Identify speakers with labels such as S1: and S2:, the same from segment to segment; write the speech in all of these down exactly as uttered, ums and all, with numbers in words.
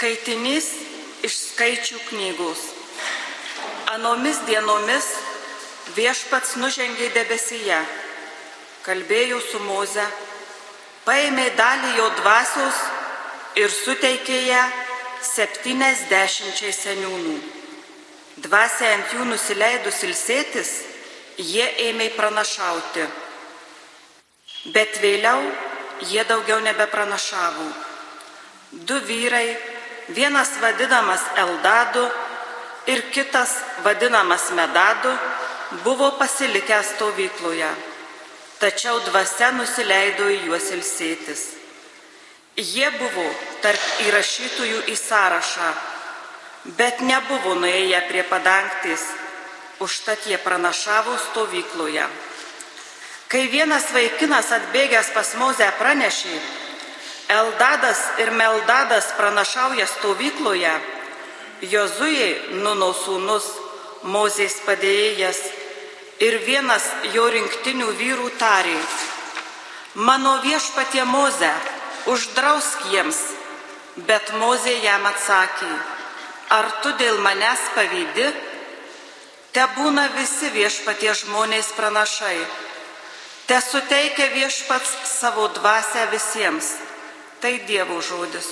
S1: Skaitinys iš Skaičių knygos. Anomis dienomis Viešpats nužengė debesyje, kalbėjo su Moze, paėmė dalį jo dvasios ir suteikė ją septyniasdešimčiai seniūnų. Dvasia ant jų nusileidus ilsėtis, jie ėmė pranašauti. Bet vėliau jie daugiau nebepranašavo. Du vyrai, vienas vadinamas Eldadu ir kitas vadinamas Medadu, buvo pasilikę stovykloje, tačiau dvasia nusileido į juos ilsėtis. Jie buvo tarp įrašytųjų į sąrašą, bet nebuvo nuėję prie padangtės, užtat jie pranašavo stovykloje. Kai vienas vaikinas atbėgęs pas Mozę pranešė, Eldadas ir Meldadas pranašauja stovykloje, Jozujai, Nuno sūnus, Mozės padėjėjas ir vienas jo rinktinių vyrų tarė: mano viešpatie Moze, uždrausk jiems. Bet Mozė jam atsakė: ar tu dėl manęs pavydi? Tebūna visi viešpatie žmonės pranašai, te suteikia viešpats savo dvasią visiems. Tai Dievo žodis.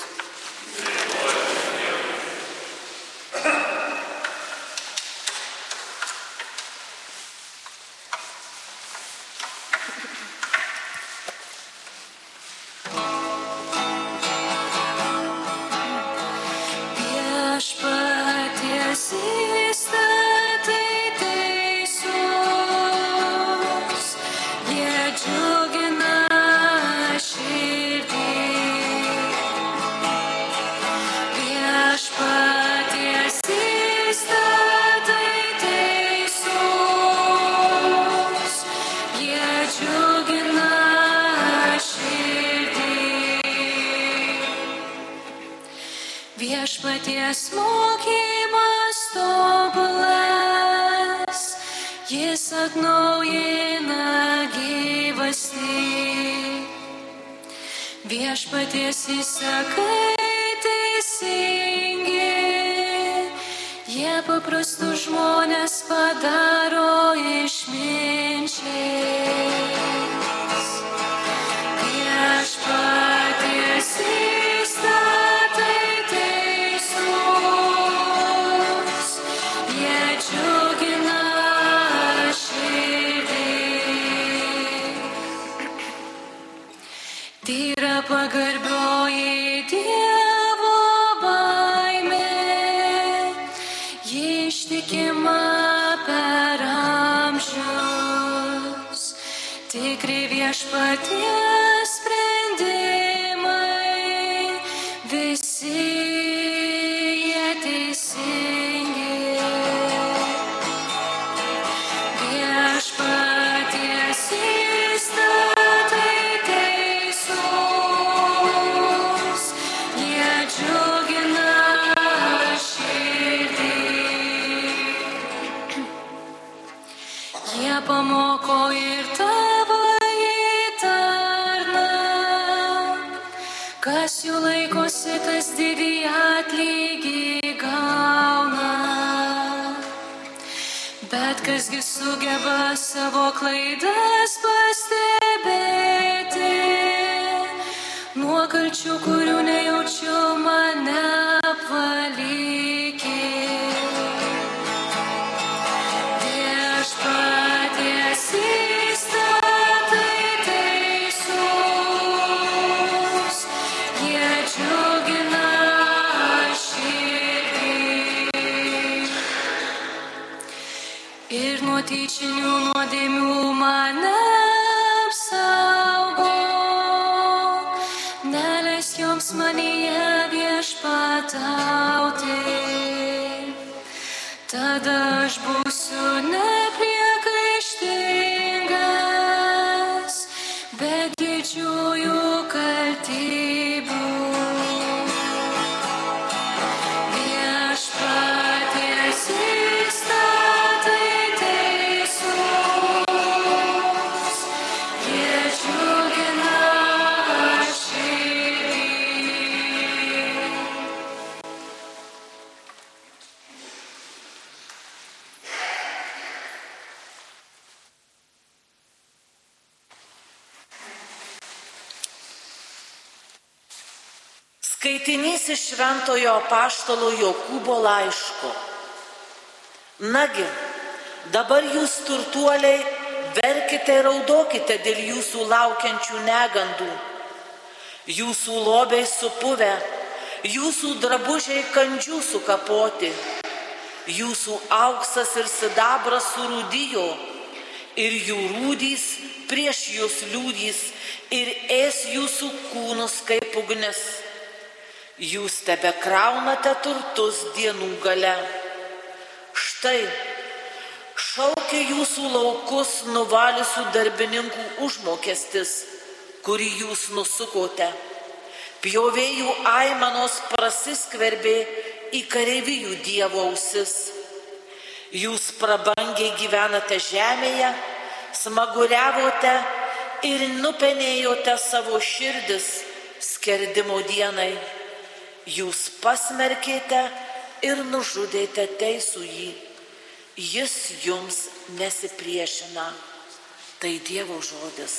S2: Viešpaties mokymas tobulas, jis atnaujina gyvastį. Viešpaties įsakai teisingi, jie paprastus žmones padaro išminčiais. Viešpaties pagarbioji Dievo baimė, ji ištikima per amžius. Tikri Viešpaties sprendimai, visi jie teisingi. Viešpaties įstatai teisus, jie džiugina širdį. Jie pamoko ir tavąjį tarną, kas jų laikosi, tas didį atlygį gauna. Bet kasgi sugeba savo klaidas pastebėti, nuo kalčių, kurių nejaučiu, mane apvalykit. Viešpaties įstatai teisus, jie džiugina širdį. Ir nuo tyčinių nuodėmių mane apsaugok, neleisk joms manyje viešpatauti. Tada aš būsiu nepriekaištingas, be didžiųjų kaltybių. Viešpaties įstatai teisus, jie džiugina širdį.
S3: Skaitinys iš Šventojo apaštalo Jokūbo laiško. Nagi, dabar jūs turtuoliai verkite ir raudokite dėl jūsų laukiančių negandų. Jūsų lobiai supuvę, jūsų drabužiai kandžių sukapoti, jūsų auksas ir sidabras surūdijo, ir jų rūdys prieš jūs liūdys ir ės jūsų kūnus kaip ugnis. Jūs tebekraunate turtus dienų gale. Štai, šaukia jūsų laukus nuvaliusių darbininkų užmokestis, kurį jūs nusukote. Pjovėjų aimanos prasiskverbė į kareivijų dievo ausis. Jūs prabangiai gyvenate žemėje, smaguriavote ir nupenėjote savo širdis skerdimo dienai. Jūs pasmerkėte ir nužudėte teisųjį. Jis jums nesipriešina. Tai Dievo žodis.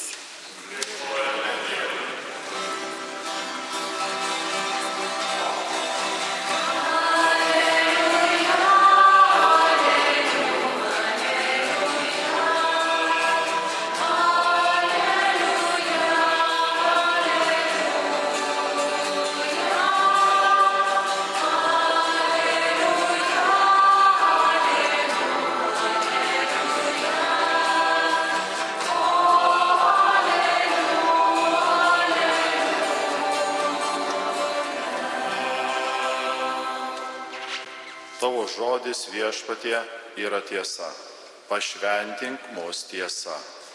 S4: Tavo žodis viešpatie yra tiesa. Pašventink mus tiesa.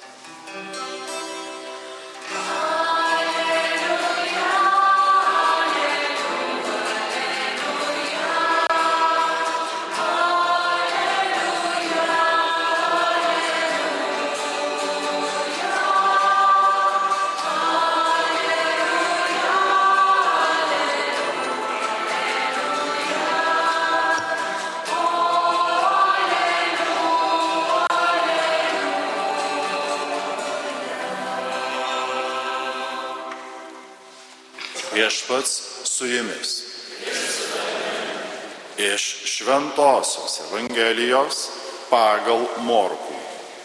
S4: Viešpats su jumis. Iš Šventosios Evangelijos pagal Morkų.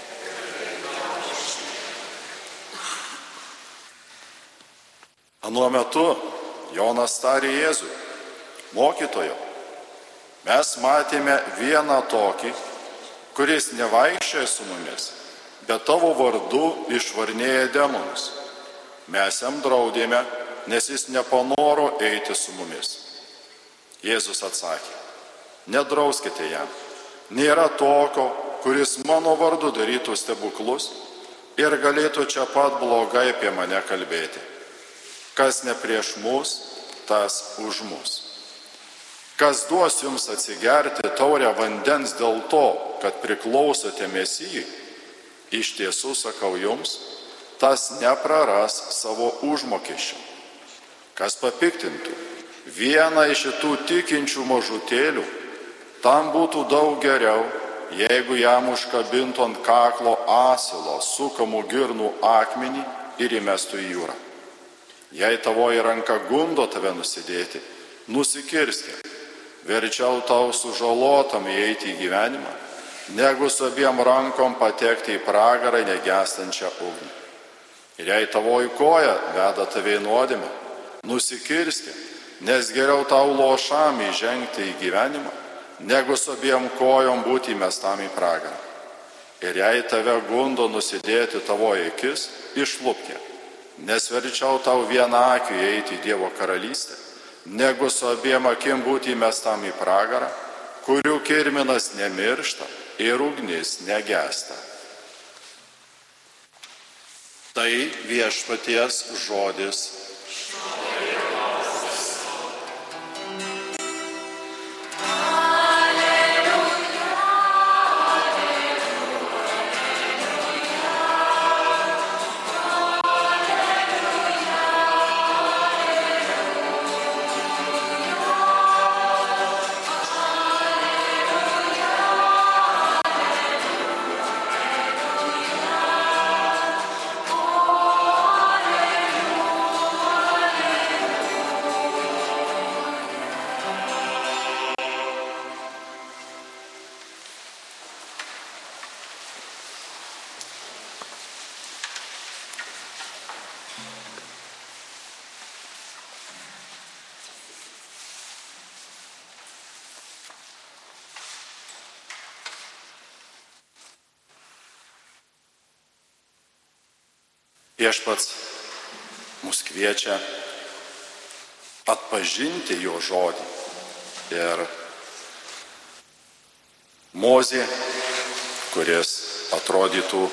S4: Anuo metu Jonas tarė Jėzui: Mokytojo, mes matėme vieną tokį, kuris nevaikščioja su mumis, bet tavo vardu išvarnėja demonus. Mes jam draudėme, nes jis nepanoro eiti su mumis. Jėzus atsakė: Nedrauskite jam. Nėra tokio, kuris mano vardu darytų stebuklus ir galėtų čia pat blogai apie mane kalbėti. Kas ne prieš mus, tas už mus. Kas duos jums atsigerti taurę vandens dėl to, kad priklausote Mesijui, iš tiesų sakau jums, tas nepraras savo užmokesčio. Kas papiktintų vieną iš šitų tikinčių mažutėlių, tam būtų daug geriau, jeigu jam užkabintų ant kaklo asilo sukamų girnų akmenį ir įmestų į jūrą. Jei tavoji ranka gundo tave nusidėti, nusikirski. Verčiau tau sužalotam įeiti į gyvenimą, negu su abiem rankom patekti į pragarą negęstančią ugnį. Ir jei tavoji koja veda tave į nuodėmę, nusikirski, nes geriau tau lošam įžengti į gyvenimą, negu su abiem kojom būti įmestam į pragarą. Ir jei tave gundo nusidėti tavoji akis, išlupk ją, nes verčiau tau vieną akį įeiti į Dievo karalystę, negu su abiem akim būti įmestam į pragarą, kurių kirminas nemiršta ir ugnis negęsta. Tai viešpaties žodis. Viešpats mus kviečia atpažinti jo žodį. Ir Mozė, kuris atrodytų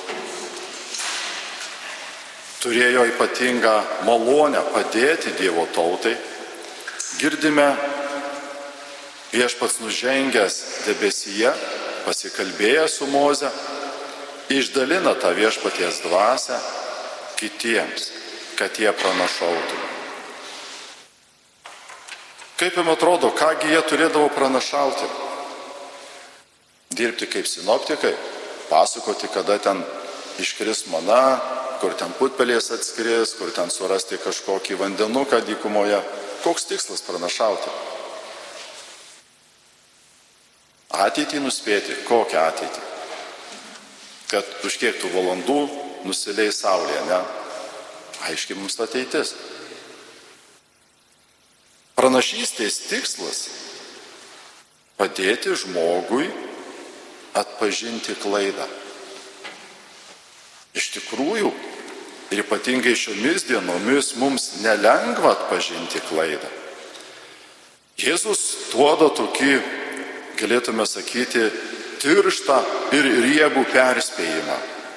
S4: turėjo ypatingą malonę padėti Dievo tautai, girdime, Viešpats nužengęs debesyje, pasikalbėjęs su Moze, išdalina tą viešpaties dvasią kitiems, kad jie pranašautų. Kaip jums atrodo, kągi jie turėdavo pranašauti? Dirbti kaip sinoptikai, pasakoti, kada ten iškris mana, kur ten putpelės atskris, kur ten surasti kažkokį vandenuką dykumoje. Koks tikslas pranašauti? Ateitį nuspėti. Kokią ateitį? Kad už kiek tų valandų nusileis saulėje, ne? Aiškiai mums ateitis. Pranašystės tikslas – padėti žmogui atpažinti klaidą. Iš tikrųjų, ir ypatingai šiomis dienomis mums nelengva atpažinti klaidą. Jėzus duoda tokį, galėtume sakyti, tirštą ir riebų perspėjimą.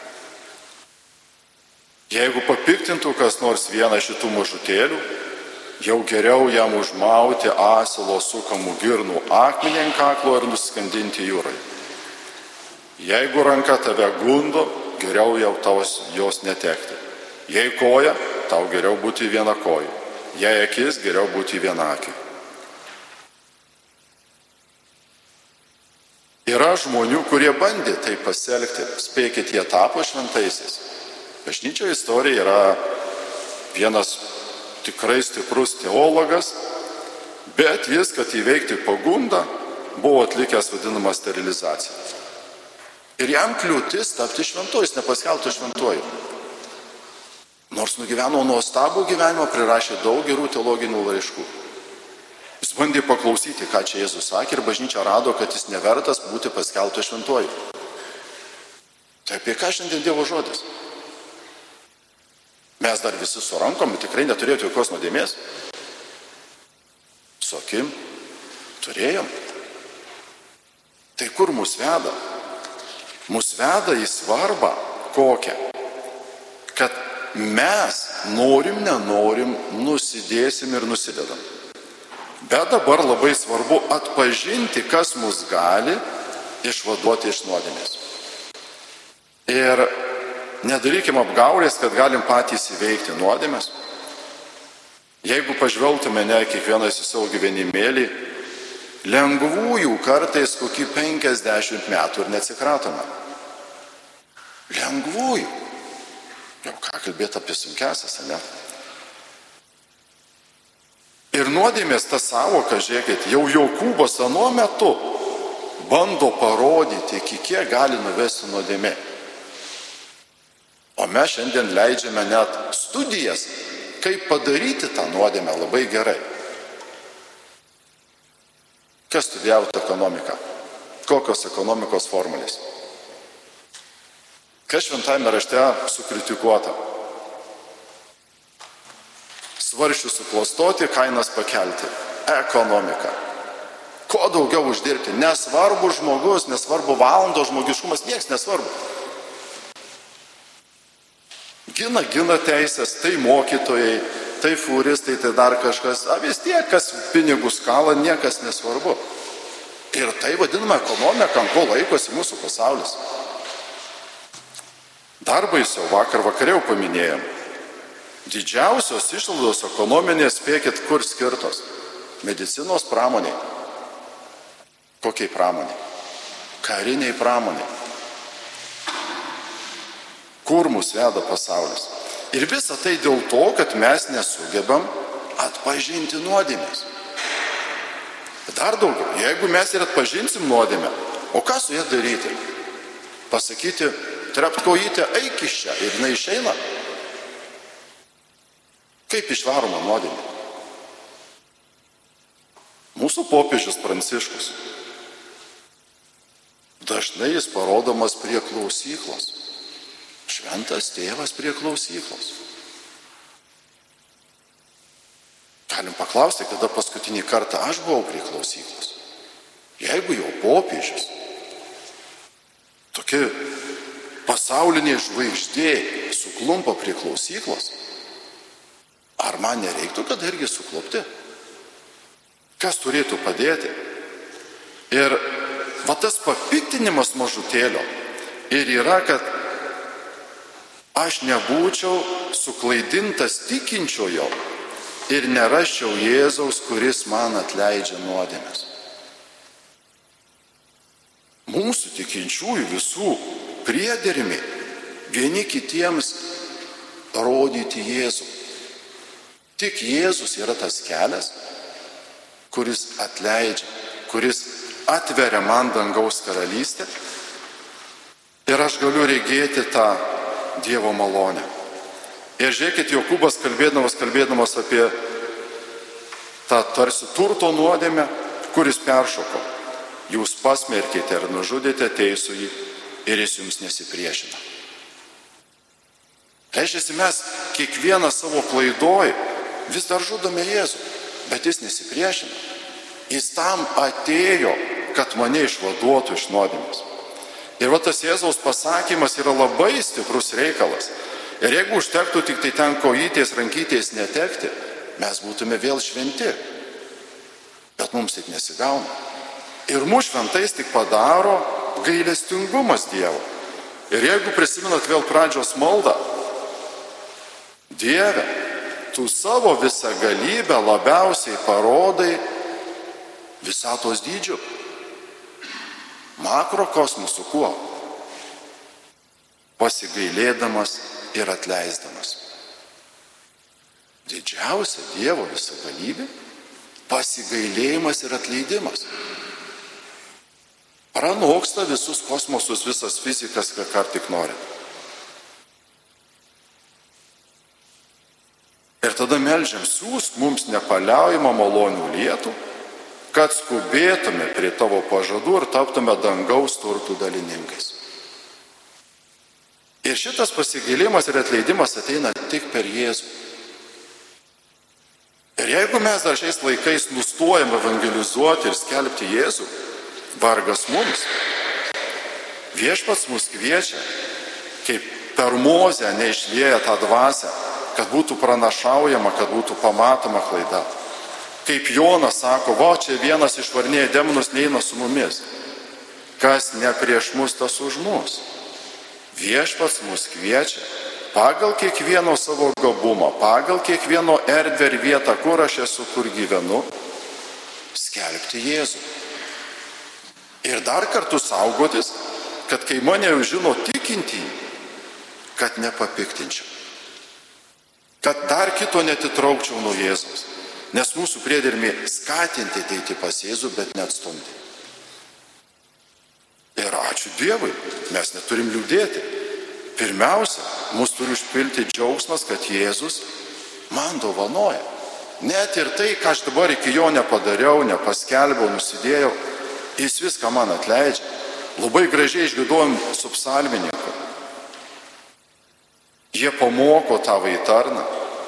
S4: Jeigu papiktintų kas nors vieną šitų mažutėlių, jau geriau jam užmauti asilo sukamų girnų akmenį ant kaklo ir nuskandinti jūrai. Jeigu ranka tave gundo, geriau jau taus jos netekti. Jei koja, tau geriau būti viena koja. Jei akis, geriau būti viena akį. Yra žmonių, kurie bandė tai pasielgti. Spėkit, jie tapo šventaisiais. Bažnyčio istorija yra vienas tikrai stiprus teologas, bet jis, kad įveikti pagundą, buvo atlikęs vadinamą sterilizaciją. Ir jam kliūtis tapti šventuoju, jis nepaskelbtų šventuoju. Nors nugyveno nuostabų gyvenimą, prirašė daug gerų teologinių laiškų. Jis bandė paklausyti, ką čia Jėzus sakė, ir bažnyčia rado, kad jis nevertas būti paskelbtų šventuoju. Tai apie ką šiandien Dievo žodis? Mes dar visi su rankom, tikrai neturėtų jokios nuodėmės. Su akim turėjom. Tai kur mus veda? Mus veda į svarbą kokią? Kad mes norim, nenorim, nusidėsim ir nusidedam. Bet dabar labai svarbu atpažinti, kas mus gali išvaduoti iš nuodėmės. Ir nedarykim apgaulės, kad galim patys įveikti nuodėmės. Jeigu pažvelgtume ne kiekvienas į savo gyvenimėlį, lengvųjų kartais kokį penkiasdešimt metų ir neatsikratome. Lengvųjų. Jau ką kalbėti apie sunkesias, ne? Ir nuodėmės tą savoką, žiūrėkit, jau Jokūbas anuo metu bando parodyti, iki kiek gali nuvesti nuodėmė. O mes šiandien leidžiame net studijas, kaip padaryti tą nuodėmę labai gerai. Kas studijavote ekonomiką? Kokios ekonomikos formulės? Kas šventajame rašte sukritikuota? Svarsčių suklastoti, kainas pakelti. Ekonomika. Kuo daugiau uždirbti? Nesvarbu žmogus, nesvarbu valandos žmogiškumas, nieks nesvarbu. Gina, gina teisės, tai mokytojai, tai fūristai, tai dar kažkas. A vis tiek, kas pinigus kala, niekas nesvarbu. Ir tai vadinama ekonomika, ant ko laikosi mūsų pasaulis. Dar baisiau, vakar vakariau paminėjom. Didžiausios išlaidos ekonominės, spėkit, kur skirtos? Medicinos pramoniai. Kokiai pramoniai? Kariniai pramoniai. Kur mus veda pasaulis? Ir visa tai dėl to, kad mes nesugebam atpažinti nuodėmės. Dar daugiau, jeigu mes ir atpažinsim nuodėmę, o ką su ją daryti? Pasakyti, trept kojytę, eik iš čia, ir jinai išeina. Kaip išvaroma nuodėmė? Mūsų popiežius Pranciškus. Dažnai jis parodomas prie klausyklos. Aš šventas tėvas prie klausyklos. Galim paklausti, kada paskutinį kartą aš buvau prie klausyklos. Jeigu jau popiežius, tokia pasaulinė žvaigždė suklumpa prie klausyklos, ar man nereiktų, kad irgi suklupti? Kas turėtų padėti? Ir va tas papiktinimas mažutėlio ir yra, kad aš nebūčiau suklaidintas tikinčiojo ir nerasčiau Jėzaus, kuris man atleidžia nuodėmes. Mūsų tikinčiųjų visų priedermi vieni kitiems rodyti Jėzų. Tik Jėzus yra tas kelias, kuris atleidžia, kuris atveria man dangaus karalystę ir aš galiu regėti tą Dievo malonę. Ir žiūrėkit, Jokūbas kalbėdamas, kalbėdamas apie tą tarsi turto nuodėmę, kuris peršoko. Jūs pasmerkite ir nužudėte teisųjį ir jis jums nesipriešina. Reiškia, mes kiekvieną savo klaidoj vis dar žudome Jėzų, bet jis nesipriešina. Jis tam atėjo, kad mane išvaduotų iš nuodėmės. Ir va tas Jėzaus pasakymas yra labai stiprus reikalas. Ir jeigu užtektų tik tai ten kojytės, rankytės netekti, mes būtume vėl šventi. Bet mums taip nesigauna. Ir mūsų šventais tik padaro gailestingumas Dievo. Ir jeigu prisimenat vėl pradžios maldą, Dieve, tu savo visą galybę labiausiai parodai visatos dydžiu. Makrokosmosu kuo? Pasigailėdamas ir atleisdamas. Didžiausia Dievo visagalybė – pasigailėjimas ir atleidimas. Pranoksta visus kosmosus, visas fizikas, ką tik nori. Ir tada meldžiam, siūsk mums nepaliaujamą malonių lietų, kad skubėtume prie tavo pažadų ir taptume dangaus turtų dalininkais. Ir šitas pasigailėjimas ir atleidimas ateina tik per Jėzų. Ir jeigu mes dar šiais laikais nustojame evangelizuoti ir skelbti Jėzų, vargas mums. Viešpats mus kviečia, kaip per Mozę neišlieja tą dvasią, kad būtų pranašaujama, kad būtų pamatoma klaida. Kaip Jonas sako, va, čia vienas išvarnėja demonus, neina su mumis. Kas ne prieš mus, tas už mus. Viešpats mus kviečia pagal kiekvieno savo gabumą, pagal kiekvieno erdvę ir vietą, kur aš esu, kur gyvenu, skelbti Jėzų. Ir dar kartu saugotis, kad kai mane jau žino tikintį, kad nepapiktinčiau. Kad dar kito netitraukčiau nuo Jėzaus. Nes mūsų priedermė skatinti ateiti pas Jėzų, bet neatstumti. Ir ačiū Dievui, mes neturim liūdėti. Pirmiausia, mūsų turi užpilti džiaugsmas, kad Jėzus man dovanoja. Net ir tai, ką aš dabar iki jo nepadariau, nepaskelbiau, nusidėjau, jis viską man atleidžia. Labai gražiai išgiedojom su psalmininku. Jie pamoko tą vaitarną.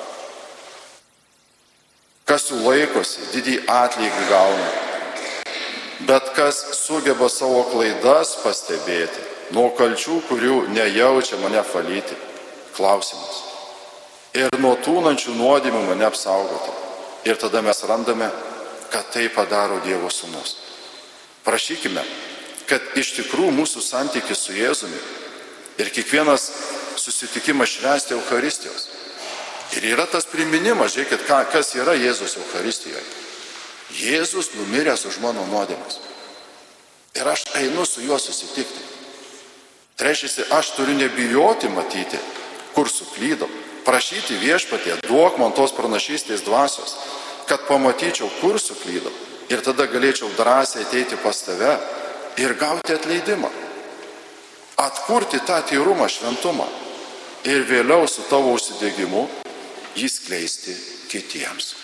S4: Kas jų laikosi, didį atlygį gauna. Bet kas sugeba savo klaidas pastebėti, nuo kalčių, kurių nejaučia mane valyti, klausimas. Ir nuo tūnančių nuodėmių mane apsaugoti. Ir tada mes randame, kad tai padaro Dievo sūnus. Prašykime, kad iš tikrųjų mūsų santykis su Jėzumi ir kiekvienas susitikimas švęsti Eucharistijos. Ir yra tas priminimas, žiūrėkit, kas yra Jėzus Eucharistijoje. Jėzus numiręs už mano nuodėmes. Ir aš einu su juo susitikti. Tai reiškia, aš turiu nebijoti matyti, kur suklydau. Prašyti Viešpatie, duok man tos pranašystės dvasios, kad pamatyčiau, kur suklydau. Ir tada galėčiau drąsiai ateiti pas tave ir gauti atleidimą. Atkurti tą tyrumą, šventumą. Ir vėliau su tavo užsidegimu jį skleisti kitiems.